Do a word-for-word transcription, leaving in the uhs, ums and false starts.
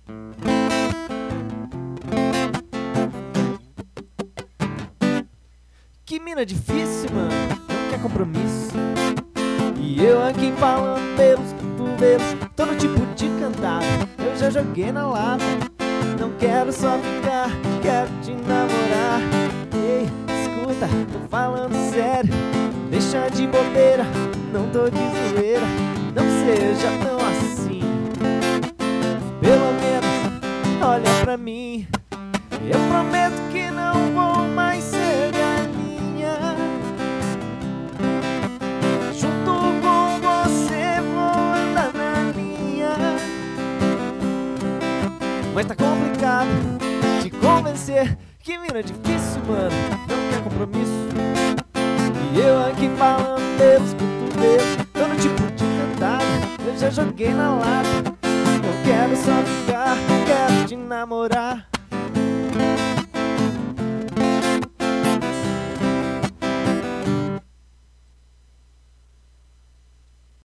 Que mina difícil, mano, não quer compromisso. E eu aqui falando pelos cotovelos, tô no tipo de cantada, eu já joguei na lata. Não quero só ficar, quero te namorar. Ei, escuta, tô falando sério, deixa de bobeira, não tô de zoeira. Não seja tão assim, pelo menos olha pra mim. Eu prometo que não vou mais ser galinha, junto com você vou andar na linha. Mas tá complicado te convencer, que mina difícil, mano, não quer compromisso. E eu aqui falando pelos cotovelos, tô no tipo de cantada, eu já joguei na lata. Não quero só ficar, quero te namorar.